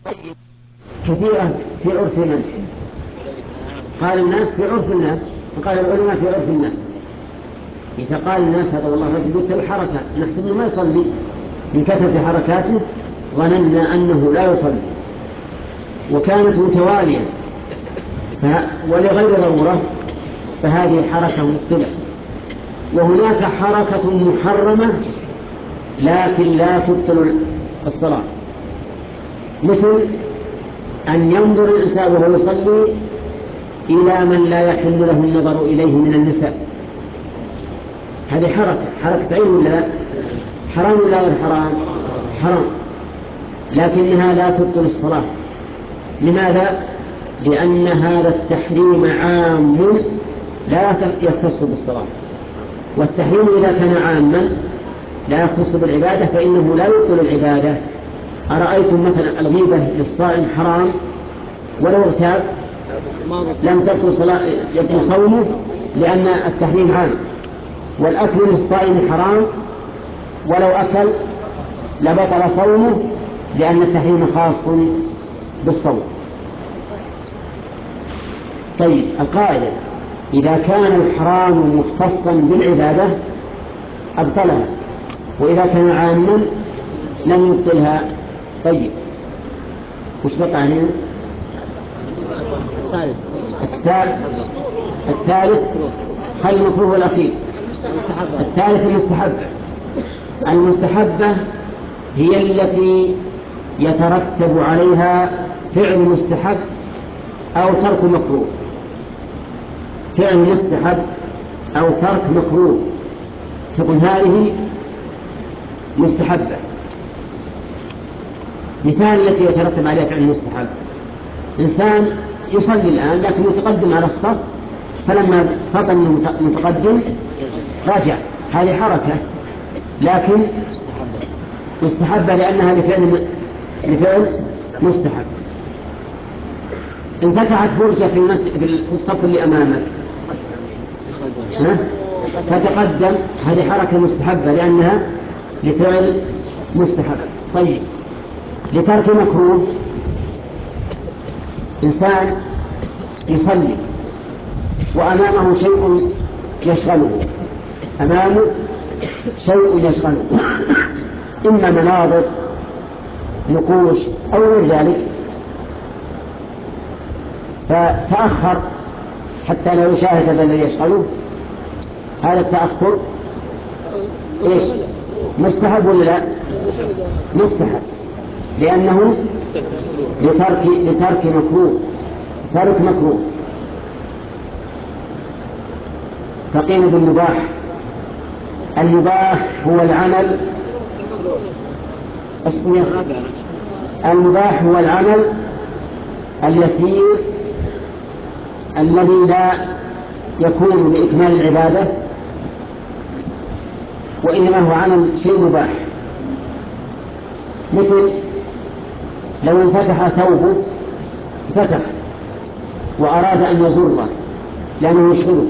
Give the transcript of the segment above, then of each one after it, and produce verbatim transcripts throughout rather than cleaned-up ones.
كثيرة في عرف من؟ قال الناس في عرف الناس، وقال العلماء في عرف الناس. إذا قال الناس هذا والله رجل يتل حركة نحسب ما يصلي، من كثرة حركاته ظننا أنه لا يصلي، وكانت متوالية ولغير ضرورة فهذه حركة مبطلة. وهناك حركة محرمة لكن لا تبطل الصلاة، مثل أن ينظر الإنسان وهو يصلي إلى من لا يحل له النظر إليه من النساء، هذه حركة حركة عين ولا لا؟ حرام ولا غير حرام؟ حرام، لكنها لا تبطل الصلاة. لماذا؟ لأن هذا التحريم عام لا يختص بالصلاة، والتحريم إذا كان عاما لا يختص بالعبادة فإنه لا يبطل العبادة. أرأيتم مثلا الغيبة للصائم حرام ولو ارتاب لم تبطل صلاة يبطل صومه لأن التحريم عام، والأكل للصائم حرام ولو أكل لبطل صومه لأن التحريم خاص بالصوم. طيب القاعدة إذا كان الحرام مختصا بالعبادة أبطلها، وإذا كان عاما لم يبطلها. طيب وش بقى علينا؟ الثالث خل المكروه الأخير. الثالث المستحبة. المستحبة هي التي يترتب عليها فعل مستحب أو ترك مكروه. فعل مستحب أو ترك مكروه تكون هذه مستحبة. مثال التي يترتب عليها فعل مستحب: إنسان يصلي الآن لكن يتقدم على الصف، فلما فطن المتقدم راجع، هذه حركة لكن مستحبة لأنها لفعل لفعل مستحب. انفتحت فرجة في في الصف اللي أمامك فتقدم، هذه حركة مستحبة لأنها لفعل مستحب. طيب لترك مكروه: إنسان يصلي وأمامه شيء يشغله، أمامه شيء يشغله إما مناظر نقوش أو غير ذلك، فتأخر حتى لا يشاهد هذا الذي يشغله. هذا التأخر إيش؟ مستحب ولا لا؟ مستحب لأنه لترك لترك مكروه، ترك مكروه. تقيم بالمباح. المباح هو العمل اسمه المباح هو العمل اليسير الذي لا يكون لإكمال العبادة، وإنما هو عمل شيء مباح. مثل لو انفتح ثوبه فتح وأراد أن يزره لأنه يشغله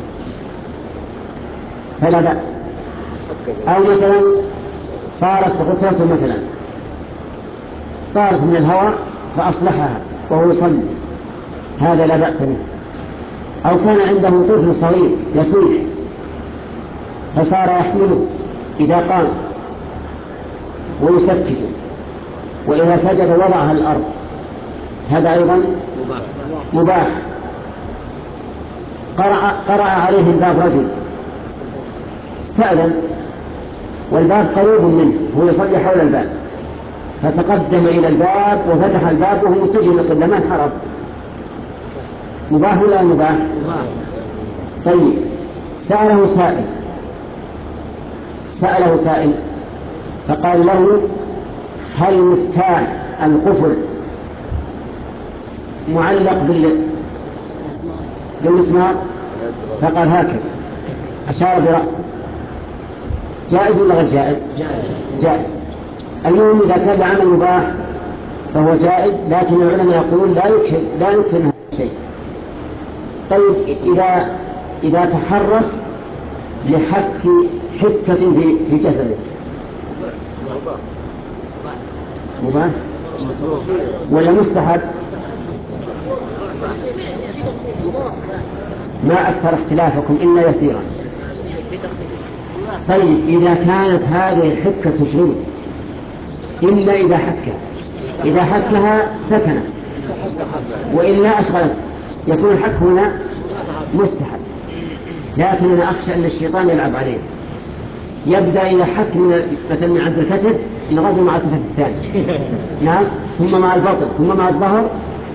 فلا بأس. أو مثلا طارت غترته مثلا طارت من الهواء فأصلحها وهو يصلي، هذا لا بأس به. أو كان عنده طفل صغير يصيح فصار يحمله إذا قام ويسكته، وإذا سجد وضعها الأرض، هذا أيضا مباح. قرأ, قرأ عليه الباب رجل استأذن والباب قريب منه، هو يصلي حول الباب فتقدم إلى الباب وفتح الباب وهو متجه للقبلة، ما انحرف، مباح ولا مباح؟ طيب سأله سائل سأله سائل فقال له: هل مفتاح القفل معلق بالمسمار؟ فقال هكذا، أشار برأسه. جائز ولا غير جائز؟ جائز. المهم إذا كان العمل مباح فهو جائز، لكن العلماء يقولون لا يكفي لا يكفي هذا الشيء. طيب إذا إذا تحرك لحك حكة في في جسده مباح؟ ولا مستحب؟ ما أكثر اختلافكم إلا يسيرا. طيب إذا كانت هذه الحكة تشغل إلا إذا حكها، إذا حكها سكنت وإلا أشغلت، يكون الحك هنا مستحب. لكن أنا أخشى أن الشيطان يلعب عليه، يبدأ إلى حك من مثلا من عند الكتف ينغزو مع الكتف الثاني، نعم، ثم مع البطن، ثم مع الظهر،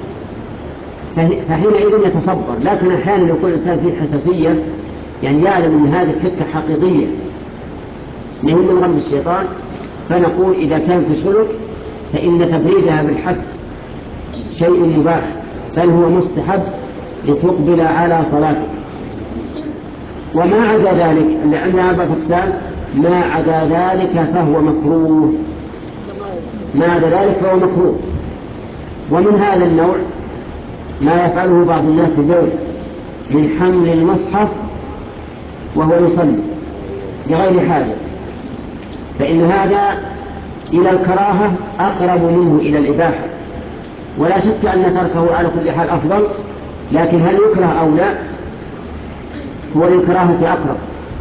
فحينئذ يتصبر. لكن أحيانا يكون الإنسان فيه حساسية، يعني يعلم أن هذه الحكة حقيقية من من غمز الشيطان، فنقول إذا كانت تشغلك فإن تبريدها بالحك شيء مباح، بل هو مستحب لتقبل على صلاتك. وما عدا ذلك، لأنها أربعة أقسام، ما عدا ذلك فهو مكروه، ما عدا ذلك فهو مكروه. ومن هذا النوع ما يفعله بعض الناس في البول من حمل المصحف وهو يصلي بغير حاجة، فإن هذا إلى الكراهة أقرب منه إلى الإباحة، ولا شك أن تركه على كل حال أفضل، لكن هل يكره أو لا هو للكراهة أقرب.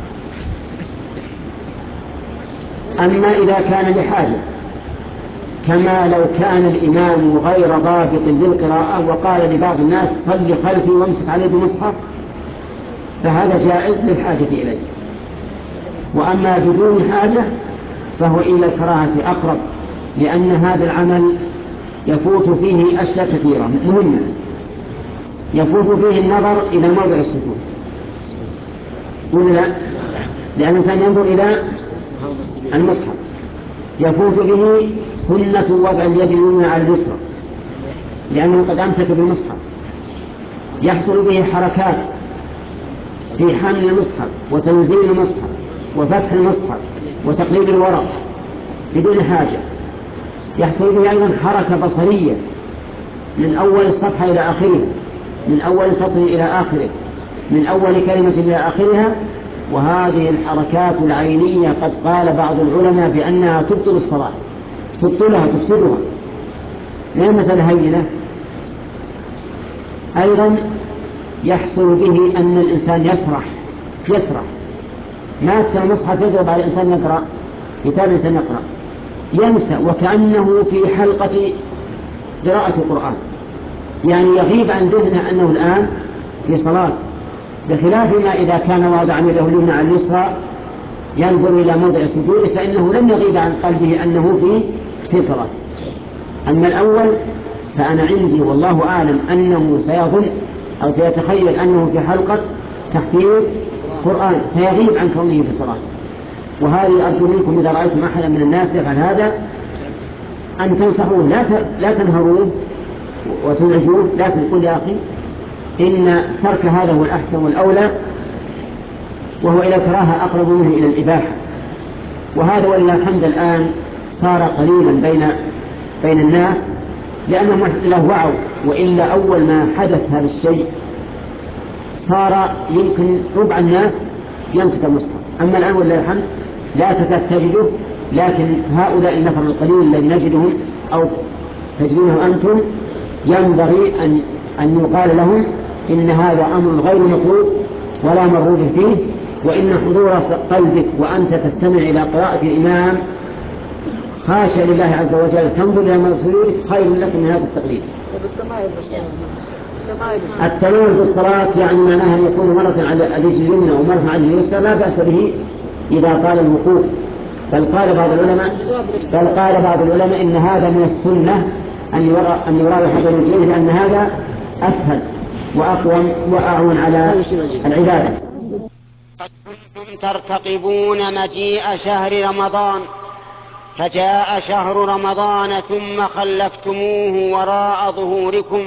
أما إذا كان لحاجة، كما لو كان الإمام غير ضابط للقراءة وقال لبعض الناس صل خلفي وامسك عليه بمصحف، فهذا جائز للحاجة إليه. وأما بدون حاجة فهو إلى الكراهة أقرب، لأن هذا العمل يفوت فيه أشياء كثيرة مهمة. يفوت فيه النظر إلى موضع السجود، ولا لا؟ لأن الإنسان ينظر إلى المصحف. يفوت به سنة وضع اليد اليمنى على اليسرى، لأنه قد أمسك بالمصحف. يحصل به حركات في حمل المصحف وتنزيل المصحف وفتح المصحف وتقليب الورق بدون حاجة. يحصل به أيضا حركة بصرية من أول الصفحة إلى آخرها، من أول سطر إلى آخره، من أول كلمة إلى آخرها. وهذه الحركات العينية قد قال بعض العلماء بأنها تبطل الصلاة، تبطلها تفسدها، لا مثل هينة. أيضا يحصل به أن الإنسان يسرح يسرح ماسك المصحف يضرب على الإنسان يقرأ كتاب الإنسان يقرأ، ينسى وكأنه في حلقة قراءة القرآن، يعني يغيب عن ذهنه أنه الآن في صلاة، بخلاف ما إذا كان واضعا يده اليمنى على اليسرى ينظر إلى موضع سجوده، فإنه لم يغيب عن قلبه أنه في في صلاة. أما الأول فأنا عندي والله أعلم أنه سيظن أو سيتخيل أنه في حلقة تحفيظ قرآن، فيغيب عن كونه في الصلاة. وهذه أرجو منكم إذا رأيتم أحدا من الناس يفعل هذا أن تنصحوه، لا لا تنهروه وتزعجوه، لكن قل يا أخي إن ترك هذا هو الأحسن والأولى، وهو إلى الكراهة أقرب منه إلى الإباحة. وهذا ولله الحمد الآن صار قليلا بين بين الناس، لأنهم له وعوا، وإلا أول ما حدث هذا الشيء صار يمكن ربع الناس يمسك المصحف. أما الآن ولله الحمد لا تكاد تجده، لكن هؤلاء النفر القليل الذي نجدهم أو تجدونه أنتم ينبغي أن أن يقال لهم إن هذا أمر غير مطلوب ولا مرغوب فيه، وإن حضور قلبك وأنت تستمع إلى قراءة الإمام خاشع لله عز وجل تنظر إلى مسؤوليتك خير لك من هذا التقليد. التناول في الصلاة يعني معناها أن يكون مرة على الرجل اليمنى ومرة على الرجل اليسرى، لا بأس به إذا قال الوقوف. بل قال بعض العلماء بل قال بعض العلماء إن هذا من السنة أن يرى أن يرى حق الرجلين، لأن هذا أسهل وأقوم وأعون على العبادة. قد كنتم ترتقبون مجيء شهر رمضان، فجاء شهر رمضان ثم خلفتموه وراء ظهوركم.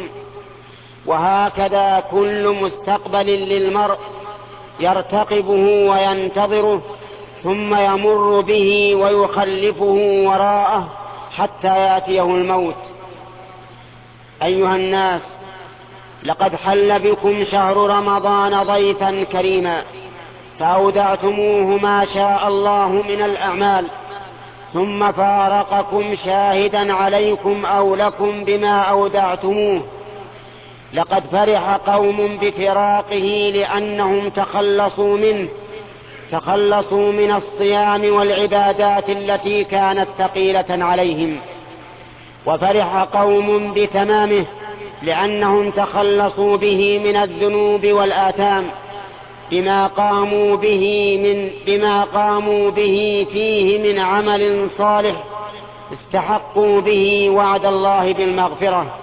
وهكذا كل مستقبل للمرء يرتقبه وينتظره، ثم يمر به ويخلفه وراءه حتى يأتيه الموت. أيها الناس، لقد حل بكم شهر رمضان ضيفا كريما، فأودعتموه ما شاء الله من الأعمال، ثم فارقكم شاهدا عليكم أو لكم بما أودعتموه. لقد فرح قوم بفراقه لأنهم تخلصوا منه تخلصوا من الصيام والعبادات التي كانت ثقيلة عليهم، وفرح قوم بتمامه لأنهم تخلصوا به من الذنوب والآثام بما قاموا به من بما قاموا به فيه من عمل صالح استحقوا به وعد الله بالمغفرة.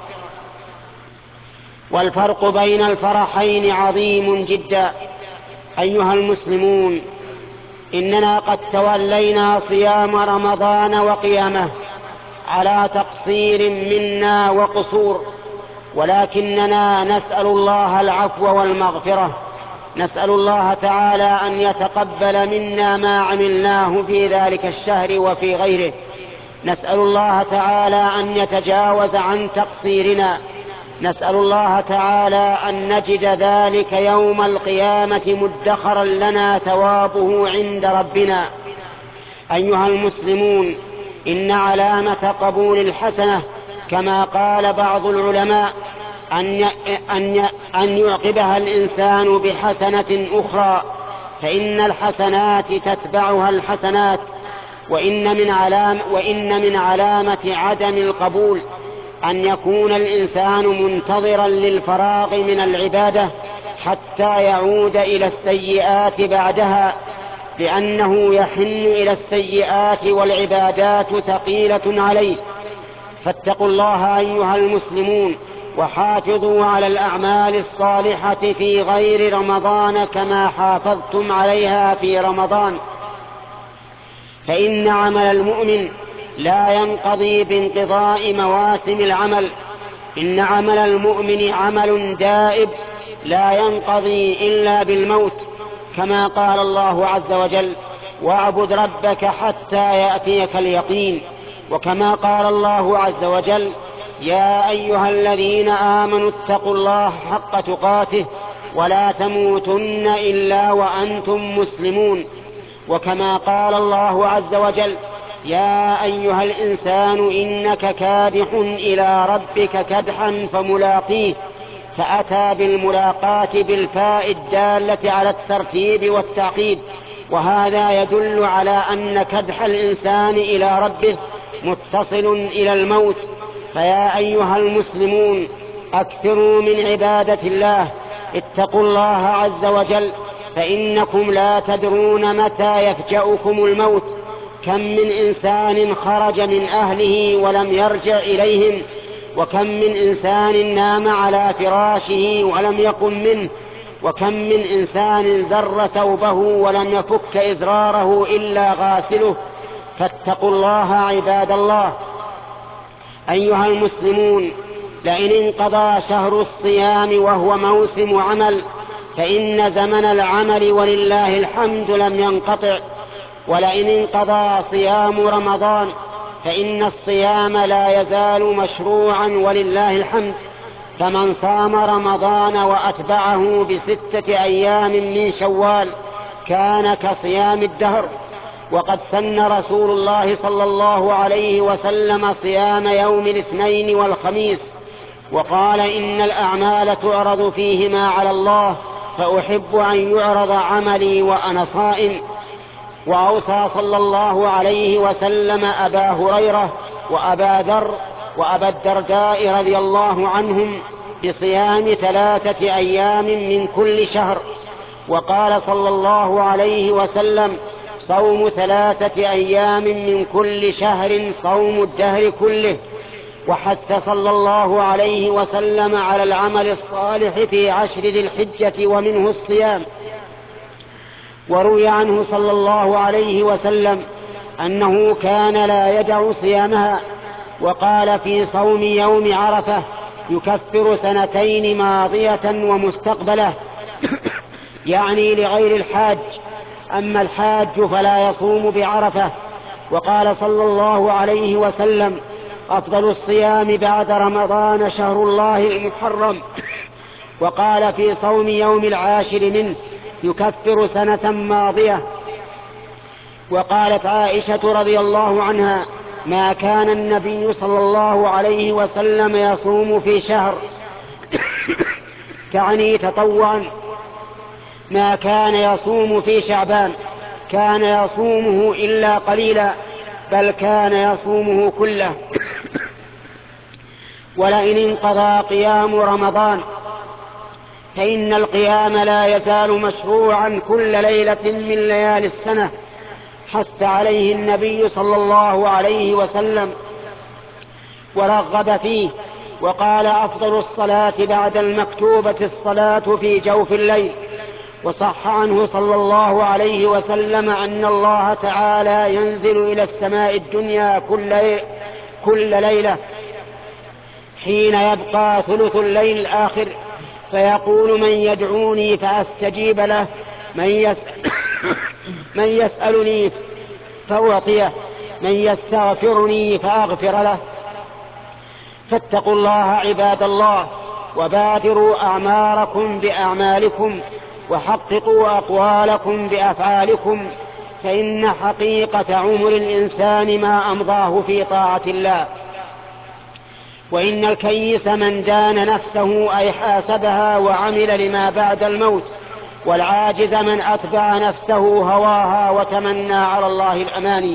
والفرق بين الفرحين عظيم جدا. أيها المسلمون، إننا قد تولينا صيام رمضان وقيامه على تقصير منا وقصور، ولكننا نسأل الله العفو والمغفرة. نسأل الله تعالى أن يتقبل منا ما عملناه في ذلك الشهر وفي غيره. نسأل الله تعالى أن يتجاوز عن تقصيرنا. نسأل الله تعالى أن نجد ذلك يوم القيامة مدخرا لنا ثوابه عند ربنا. أيها المسلمون، إن علامة قبول الحسنة كما قال بعض العلماء أن أن أن يعقبها الإنسان بحسنة أخرى، فإن الحسنات تتبعها الحسنات. وإن من علام وإن من علامة عدم القبول أن يكون الإنسان منتظرا للفراغ من العبادة حتى يعود إلى السيئات بعدها، لأنه يحن إلى السيئات والعبادات ثقيلة عليه. فاتقوا الله أيها المسلمون، وحافظوا على الأعمال الصالحة في غير رمضان كما حافظتم عليها في رمضان، فإن عمل المؤمن لا ينقضي بانقضاء مواسم العمل. إن عمل المؤمن عمل دائب لا ينقضي إلا بالموت، كما قال الله عز وجل: واعبد ربك حتى يأتيك اليقين. وكما قال الله عز وجل: يا أيها الذين آمنوا اتقوا الله حق تقاته ولا تموتن إلا وأنتم مسلمون. وكما قال الله عز وجل: يا أيها الإنسان إنك كادح إلى ربك كدحا فملاقيه، فأتى بالملاقاة بالفاء الدالة على الترتيب والتعقيب، وهذا يدل على أن كدح الإنسان إلى ربه متصل إلى الموت. فيا أيها المسلمون، أكثروا من عبادة الله، اتقوا الله عز وجل، فإنكم لا تدرون متى يفجأكم الموت. كم من إنسان خرج من أهله ولم يرجع إليهم، وكم من إنسان نام على فراشه ولم يقم منه، وكم من إنسان زر ثوبه ولم يفك إزراره إلا غاسله. فاتقوا الله عباد الله. أيها المسلمون، لئن انقضى شهر الصيام وهو موسم عمل فإن زمن العمل ولله الحمد لم ينقطع. ولئن انقضى صيام رمضان فإن الصيام لا يزال مشروعا ولله الحمد. فمن صام رمضان وأتبعه بستة أيام من شوال كان كصيام الدهر. وقد سن رسول الله صلى الله عليه وسلم صيام يوم الاثنين والخميس، وقال: إن الأعمال تعرض فيهما على الله، فأحب أن يعرض عملي وأنا صائم. وأوصى صلى الله عليه وسلم أبا هريرة وأبا ذر وأبا الدرداء رضي الله عنهم بصيام ثلاثة أيام من كل شهر. وقال صلى الله عليه وسلم: صوم ثلاثة أيام من كل شهر صوم الدهر كله. وحث صلى الله عليه وسلم على العمل الصالح في عشر ذي الحجة ومنه الصيام. وروي عنه صلى الله عليه وسلم أنه كان لا يدع صيامها، وقال في صوم يوم عرفة: يكفر سنتين ماضية ومستقبلة، يعني لغير الحاج، أما الحاج فلا يصوم بعرفة. وقال صلى الله عليه وسلم: أفضل الصيام بعد رمضان شهر الله المحرم. وقال في صوم يوم العاشر منه: يكفر سنة ماضية. وقالت عائشة رضي الله عنها: ما كان النبي صلى الله عليه وسلم يصوم في شهر تعني تطوعا، ما كان يصوم في شعبان كان يصومه إلا قليلا، بل كان يصومه كله. ولئن انقضى قيام رمضان فإن القيام لا يزال مشروعا كل ليلة من ليالي السنة، حث عليه النبي صلى الله عليه وسلم ورغب فيه، وقال: أفضل الصلاة بعد المكتوبة الصلاة في جوف الليل. وصح عنه صلى الله عليه وسلم أن الله تعالى ينزل إلى السماء الدنيا كل, كل ليلة حين يبقى ثلث الليل الآخر، فيقول: من يدعوني فأستجيب له، من, يسأل من يسألني فأعطيه، من يستغفرني فأغفر له. فاتقوا الله عباد الله، وبادروا أعماركم بأعمالكم، وحققوا أقوالكم بأفعالكم، فإن حقيقة عمر الإنسان ما أمضاه في طاعة الله. وإن الكيس من دان نفسه أي حاسبها وعمل لما بعد الموت، والعاجز من أتبع نفسه هواها وتمنى على الله الأماني.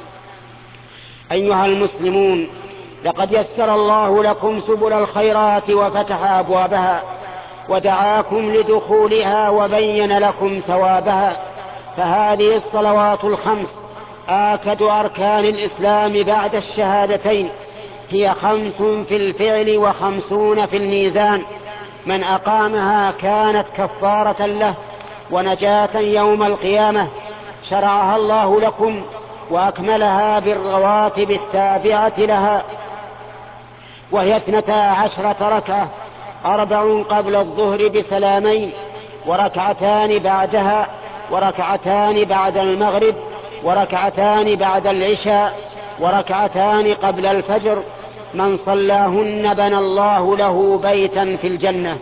أيها المسلمون، لقد يسر الله لكم سبل الخيرات وفتح أبوابها، ودعاكم لدخولها وبين لكم ثوابها، فهذه الصلوات الخمس آكد أركان الإسلام بعد الشهادتين، هي خمس في الفعل وخمسون في الميزان، من أقامها كانت كفارة له ونجاة يوم القيامة. شرعها الله لكم وأكملها بالرواتب التابعة لها، وهي اثنتا عشرة ركعة: أربع قبل الظهر بسلامين، وركعتان بعدها، وركعتان بعد المغرب، وركعتان بعد العشاء، وركعتان قبل الفجر. من صلاهن بنى الله له بيتا في الجنة.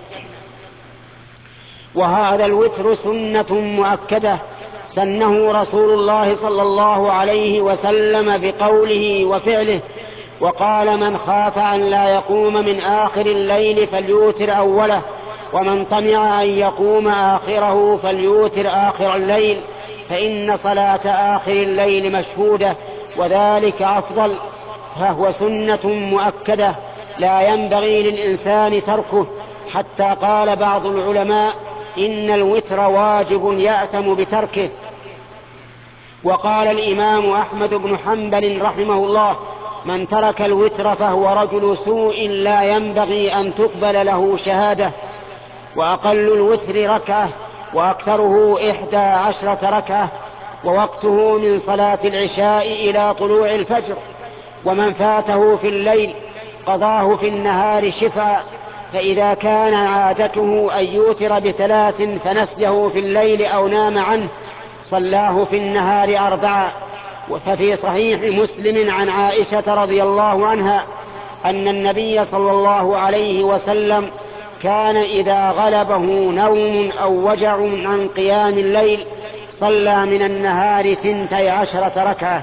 وهذا الوتر سنة مؤكدة سنه رسول الله صلى الله عليه وسلم بقوله وفعله، وقال: من خاف أن لا يقوم من آخر الليل فليوتر أوله، ومن طمع أن يقوم آخره فليوتر آخر الليل، فإن صلاة آخر الليل مشهودة وذلك أفضل، فهو سنة مؤكدة لا ينبغي للإنسان تركه، حتى قال بعض العلماء: إن الوتر واجب يأثم بتركه. وقال الإمام أحمد بن حنبل رحمه الله: من ترك الوتر فهو رجل سوء لا ينبغي أن تقبل له شهادة. وأقل الوتر ركعة، وأكثره إحدى عشرة ركعة، ووقته من صلاة العشاء إلى طلوع الفجر. ومن فاته في الليل قضاه في النهار شفعا، فإذا كان عادته أن يوتر بثلاث فنسيه في الليل أو نام عنه صلاه في النهار أربعا. ففي صحيح مسلم عن عائشة رضي الله عنها أن النبي صلى الله عليه وسلم كان إذا غلبه نوم أو وجع عن قيام الليل صلى من النهار ثنتي عشرة ركعة.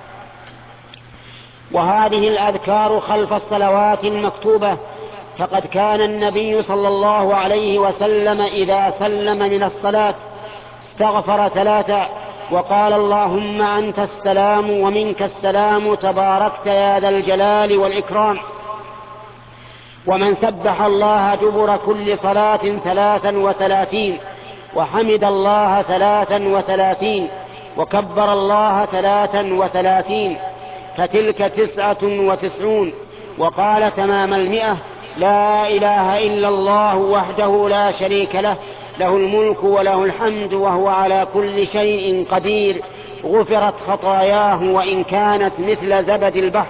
وهذه الأذكار خلف الصلوات المكتوبة، فقد كان النبي صلى الله عليه وسلم إذا سلم من الصلاة استغفر ثلاثا وقال: اللهم أنت السلام ومنك السلام تباركت يا ذا الجلال والإكرام. ومن سبح الله دبر كل صلاة ثلاثا وثلاثين، وحمد الله ثلاثا وثلاثين، وكبر الله ثلاثا وثلاثين، فتلك تسعة وتسعون. وقال تمام المئة: لا إله إلا الله وحده لا شريك له، له الملك وله الحمد وهو على كل شيء قدير، غفرت خطاياه وإن كانت مثل زبد البحر.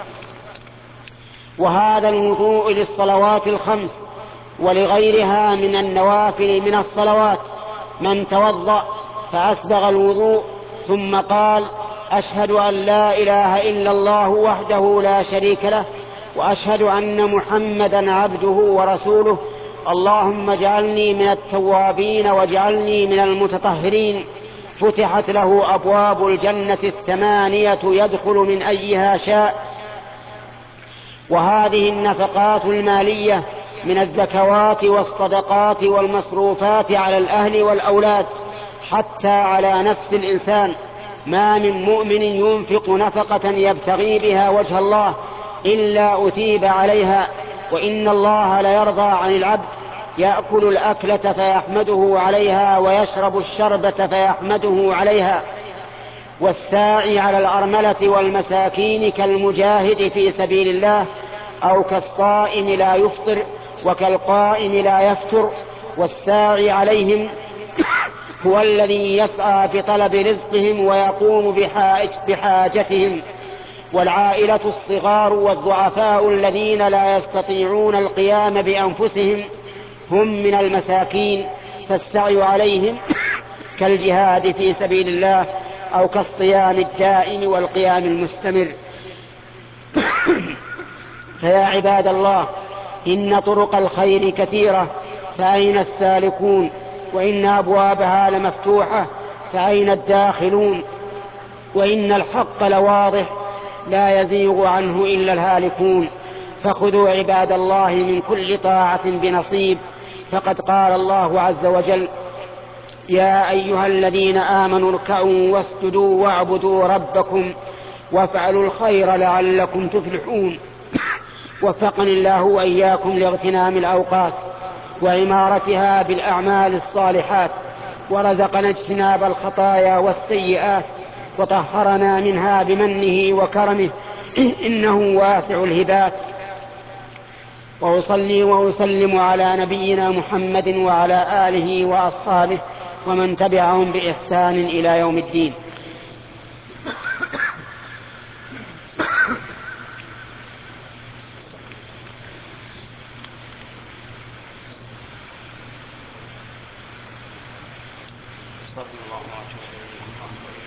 وهذا الوضوء للصلوات الخمس ولغيرها من النوافل من الصلوات: من توضأ فأسبغ الوضوء ثم قال: أشهد أن لا إله إلا الله وحده لا شريك له، وأشهد أن محمدا عبده ورسوله، اللهم اجعلني من التوابين واجعلني من المتطهرين، فتحت له أبواب الجنة الثمانية يدخل من أيها شاء. وهذه النفقات المالية من الزكوات والصدقات والمصروفات على الأهل والأولاد حتى على نفس الإنسان. ما من مؤمن ينفق نفقة يبتغي بها وجه الله إلا أثيب عليها، وإن الله ليرضى عن العبد يأكل الأكلة فيحمده عليها ويشرب الشربة فيحمده عليها. والساعي على الأرملة والمساكين كالمجاهد في سبيل الله، أو كالصائم لا يفطر وكالقائم لا يفتر. والساعي عليهم هو الذي يسعى بطلب رزقهم ويقوم بحاج بحاجتهم. والعائلة الصغار والضعفاء الذين لا يستطيعون القيام بأنفسهم هم من المساكين، فالسعي عليهم كالجهاد في سبيل الله أو كالصيام الدائم والقيام المستمر. فيا عباد الله، إن طرق الخير كثيرة، فأين السالكون؟ وإن أبوابها لمفتوحة، فأين الداخلون؟ وإن الحق لواضح، لا يزيغ عنه إلا الهالكون. فخذوا عباد الله من كل طاعة بنصيب، فقد قال الله عز وجل: يا أيها الذين آمنوا اركعوا واسجدوا واعبدوا ربكم وافعلوا الخير لعلكم تفلحون. وفقني الله وإياكم لاغتنام الأوقات وعمارتها بالأعمال الصالحات، ورزقنا اجتناب الخطايا والسيئات، وطهرنا منها بمنه وكرمه، إنه واسع الهبات. وأصلي وأسلم على نبينا محمد وعلى آله وأصحابه ومن تبعهم بإحسان إلى يوم الدين. صلى الله عليه وسلم.